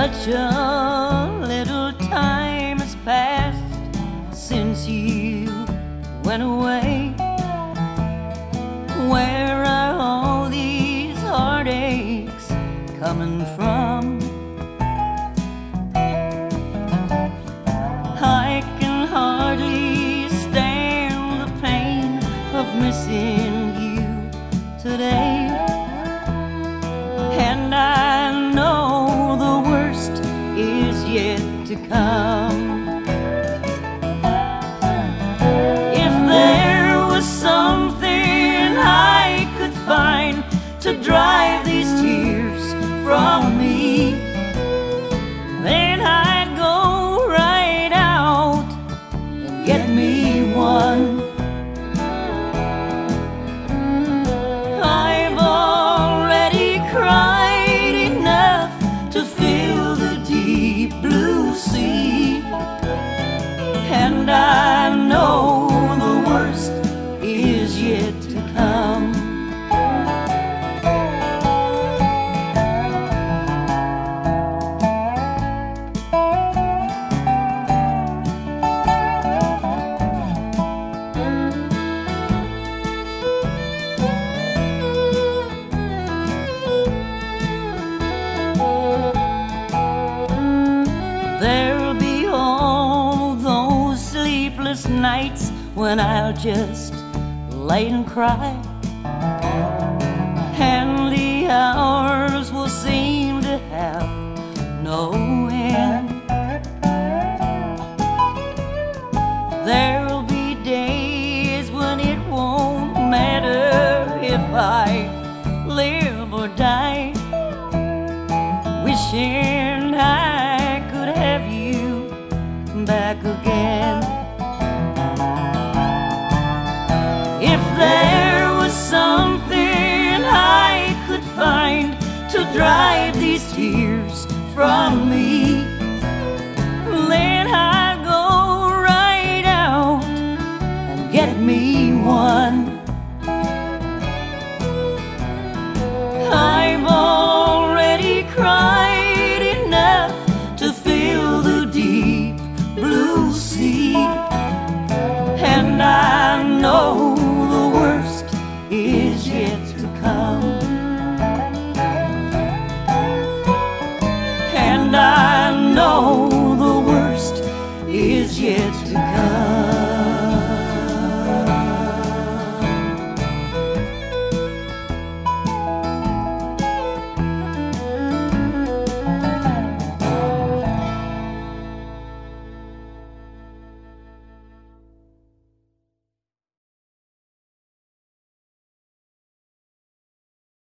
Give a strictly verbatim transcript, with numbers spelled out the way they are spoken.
Such a little time has passed since you went away. Where are all these heartaches coming from? I can hardly stand the pain of missing you today. And I know the worst is yet to come. If there was something I could find to drive these tears from me, then I'd go right out and get me one. I've already cried enough to fill the deep blue sea, and I know the worst is yet to come. There'll be all those sleepless nights when I'll just lay and cry, and the hours will seem to have no